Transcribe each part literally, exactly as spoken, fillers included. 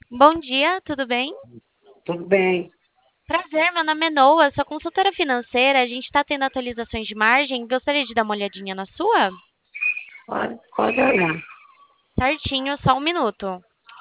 Bom dia, tudo bem? Tudo bem, Prazer, meu nome é Noah, sou consultora financeira. A gente está tendo atualizações de margem. Gostaria de dar uma olhadinha na sua? pode, pode olhar. Certinho, só um minuto.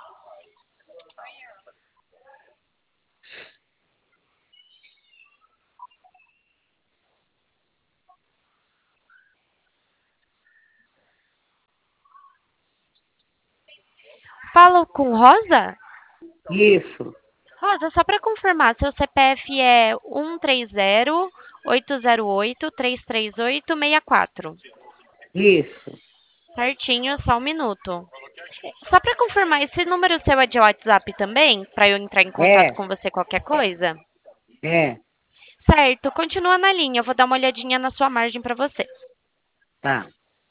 Falo com Rosa? Isso, Rosa, só para confirmar, seu C P F é um três zero oito zero oito três três oito seis quatro. isso. Certinho, só um minuto. Só para confirmar, esse número seu é de WhatsApp também? Para eu entrar em contato É, com você qualquer coisa? é, Certo, continua na linha. Eu vou dar uma olhadinha na sua margem para você. tá.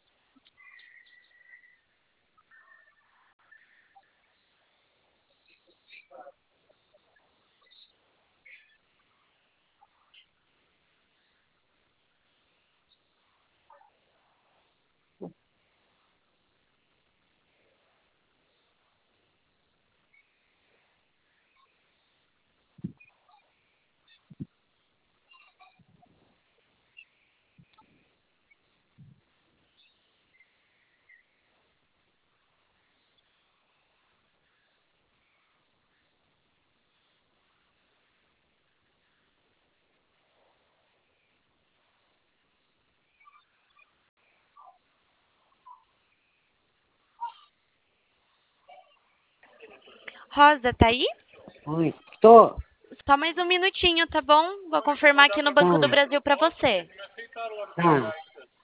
Rosa, tá aí? Oi, tô, Só mais um minutinho, tá bom? Vou confirmar aqui no Banco do tá, Brasil para você. tá.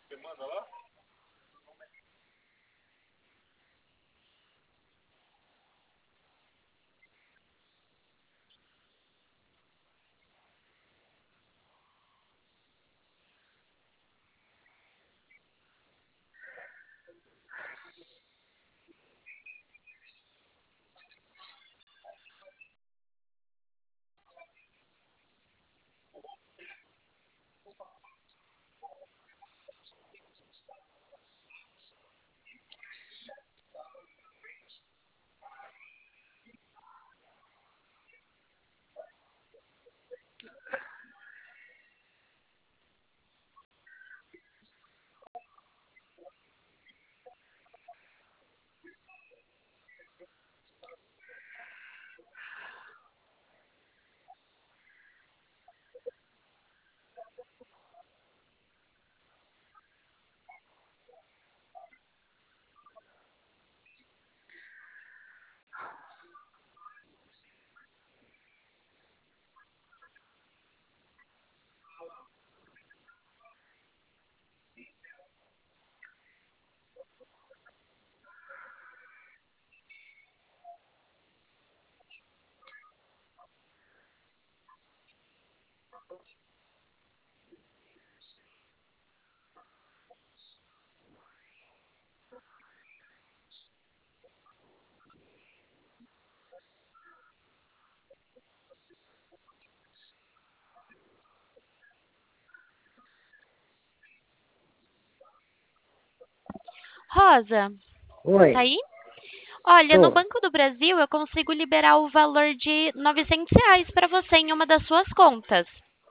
Rosa, tá Oi, aí? Olha, no tô. Banco do Brasil eu consigo liberar o valor de novecentos reais para você em uma das suas contas.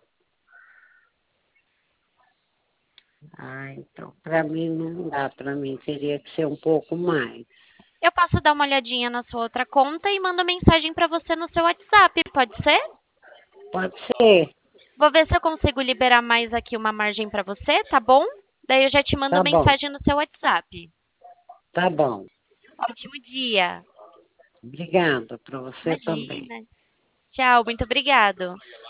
Ah, então, para mim não dá, para mim teria que ser um pouco mais. Eu posso dar uma olhadinha na sua outra conta e mando mensagem para você no seu WhatsApp, pode ser? Pode ser, Vou ver se eu consigo liberar mais aqui uma margem para você, tá bom? Daí eu já te mando tá bom, mensagem no seu WhatsApp. tá bom. Ótimo dia. Obrigada para você também. Imagina. Tchau, muito obrigado.